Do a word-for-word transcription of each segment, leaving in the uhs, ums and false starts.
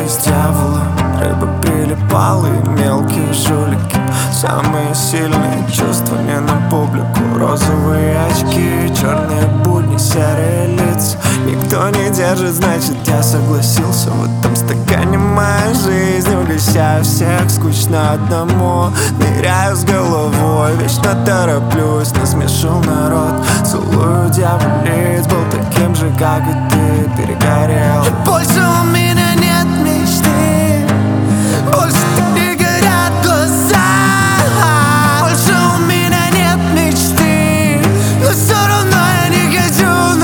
с дьяволом. Рыба прилипала и мелкие жулики. Самые сильные чувства не на публику. Розовые очки, черные будни, серые лица. Никто не держит, значит я согласился. В этом стакане моя жизнь. Угощаю всех, скучно одному. Ныряю с головой, вечно тороплюсь. Насмешил народ, целую дьяволиц. Был таким же, как и ты, перегорел. Больше у меня нет мечты, больше так не горят глаза. Больше у меня нет мечты, но все равно я не хочу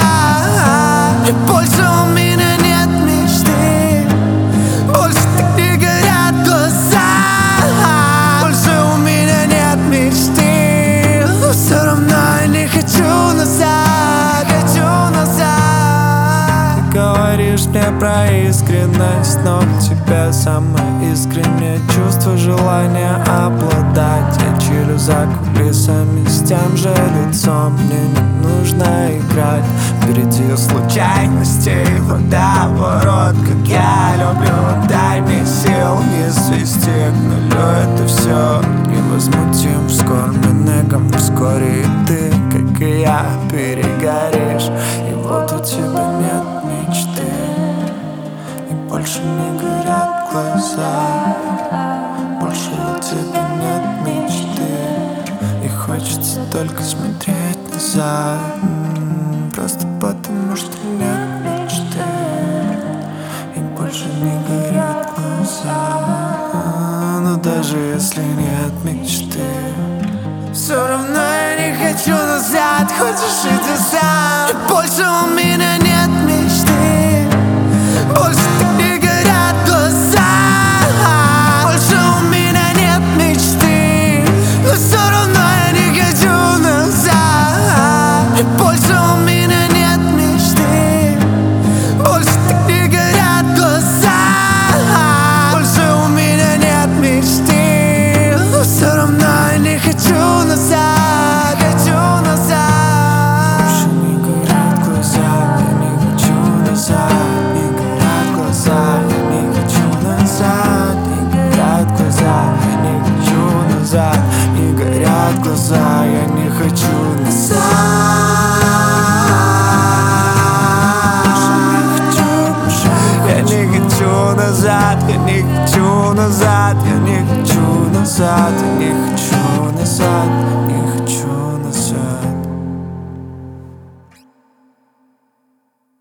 назад. Больше у меня нет мечты, больше так не горят глаза. Больше у меня нет мечты, но все равно я не хочу назад. Хочу назад. Говоришь мне про искренность, но в тебе самое искреннее чувство, желание обладать. Я чилю за кулисами с тем же лицом. Мне не нужно играть впереди случайностей, водоворот, как я люблю. Дай мне сил, не свести к нулю. Это все невозмутим, скормленный говно. Вскоре и ты, как и я, перегоришь. И вот у тебя нет мечты, и больше не горят глаза. Больше у тебя нет мечты, и хочется только смотреть назад. М-м, просто потому что нет мечты, и больше не горят глаза. Но даже если нет мечты, все равно я не хочу назад. Хочешь, иди сам. Больше у меня нет мечты, больше так не горят глаза. Больше у меня нет мечты, но все равно я не хочу назад. Больше у меня нет мечты, больше так не горят глаза. Больше у меня нет мечты, но все равно я не хочу назад. Хочу назад. больше не горят глаза. Я не хочу назад. Не горят глаза. Я не хочу назад. Не горят глаза. Я не хочу назад. Не горят глаза. Я не хочу назад. Я не хочу назад. Я не хочу назад. Я не хочу назад. Я не хочу назад.